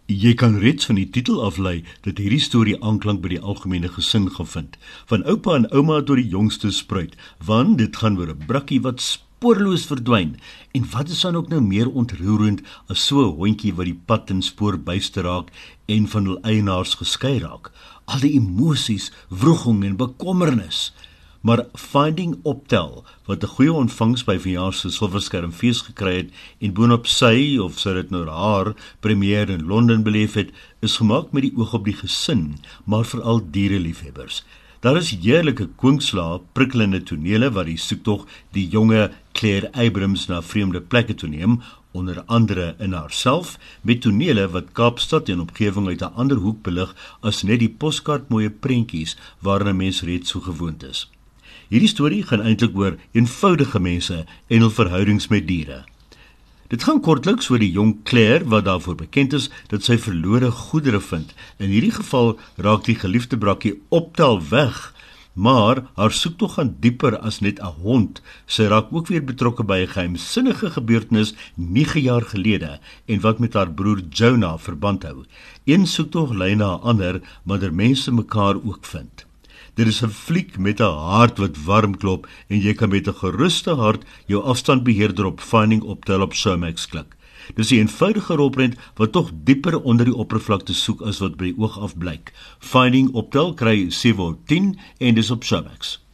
Jy kan reeds van die titel aflei dat hierdie storie aanklank by die algemene gesin gaan vind. Van oupa en ouma tot die jongste spruit, want dit gaan oor 'n brakkie wat spoorloos verdwyn. En wat is dan ook nou meer ontroerend as so 'n hondjie wat die pad en spoor byste raak en van hul eienaars geskei raak? Al die emosies, wroging en bekommernis. Maar Finding Optel, wat 'n goeie ontvangs by verjaar se Silverskermfees gekry het en boonop sy, of sy dit nou haar, premier in Londen beleef het, is gemaak met die oog op die gesin, maar veral diereliefhebbers. Daar is heerlike kwinkslae, prikkelende tonele wat die soektog die jonge Claire Abrams na vreemde plekke toe neem, onder andere in haarself, met tonele wat Kaapstad en omgewing uit 'n ander hoek belig as net die poskaartmooie prentjies waaraan 'n mens reeds so gewoond is. Hierdie storie gaan eintlik oor eenvoudige mense en hul verhoudings met diere. Dit gaan kortliks oor die jong Claire wat daarvoor bekend is dat sy verlore goedere vind. In hierdie geval raak die geliefde brakkie Optel weg, maar haar soektog gaan dieper as net 'n hond. Sy raak ook weer betrokke by 'n geheimsinnige gebeurtenis 9 jaar gelede en wat met haar broer Jonah verband hou. Een soektog lei na 'n ander, maar der mense mekaar ook vind. Dit is 'n fliek met 'n hart wat warm klop en jy kan met 'n geruste hart jou afstandbeheerder op Finding Optel op Showmax klik. Dis 'n eenvoudige rolprent wat tog dieper onder die oppervlakte soek as wat by die oog af blyk. Finding Optel kry 7/10 en dis op Showmax.